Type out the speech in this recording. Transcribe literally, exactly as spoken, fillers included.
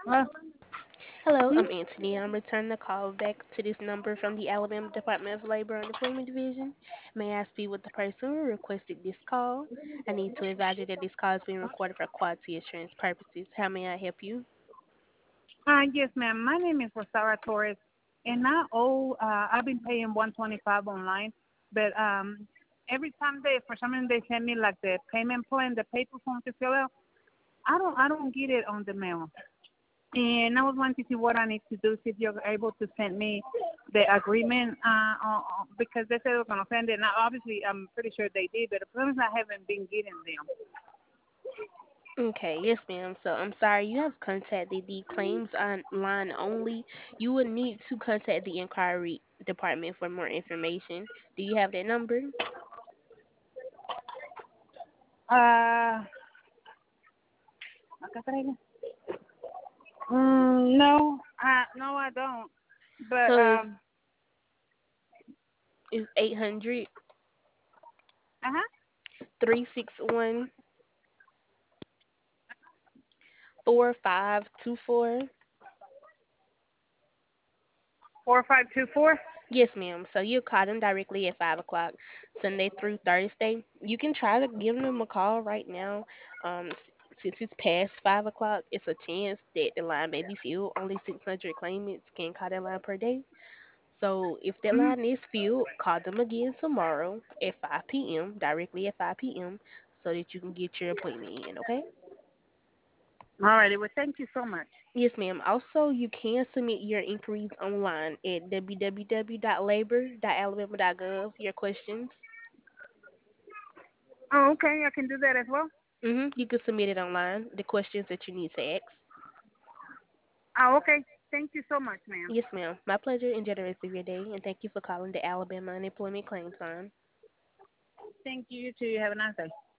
Well, Hello, hmm? I'm Anthony. I'm returning the call back to this number from the Alabama Department of Labor and Employment Division. May I speak with the person who requested this call? I need to advise you that this call is being recorded for quality assurance purposes. How may I help you? Uh, yes, ma'am. My name is Rosara Torres, and I owe. Uh, I've been paying one twenty five online, but um, every time they, for some reason, they send me like the payment plan, the paper form to fill out. I don't, I don't get it on the mail. And I was wanting to see what I need to do. See if you're able to send me the agreement, uh, on, on- because they said they were gonna send it. Now, obviously, I'm pretty sure they did, but the problem is I haven't been getting them. Okay, yes, ma'am. So I'm sorry, you have contacted the claims on line only. You would need to contact the inquiry department for more information. Do you have that number? Uh, acá traigo. Mm, no, uh, no, I don't. But So it's, um, it's eight hundred uh huh, three six one four five two four. four five two four. Yes, ma'am. So you call them directly at five o'clock, Sunday through Thursday. You can try to give them a call right now. Um, s- since it's past five o'clock, it's a chance that the line may be filled. Only six hundred claimants can call that line per day. So if that Mm-hmm. line is filled, call them again tomorrow at five p m, directly at five p m, so that you can get your appointment in, okay? All righty. Well, thank you so much. Yes, ma'am. Also, you can submit your inquiries online at w w w dot labor dot alabama dot gov. Your questions. Oh, okay. I can do that as well. Mm-hmm. You can submit it online. The questions that you need to ask. Oh, okay. Thank you so much, ma'am. Yes, ma'am. My pleasure. Enjoy the rest of your day, and thank you for calling the Alabama Unemployment Claims Line. Thank you. You too. Have a nice day.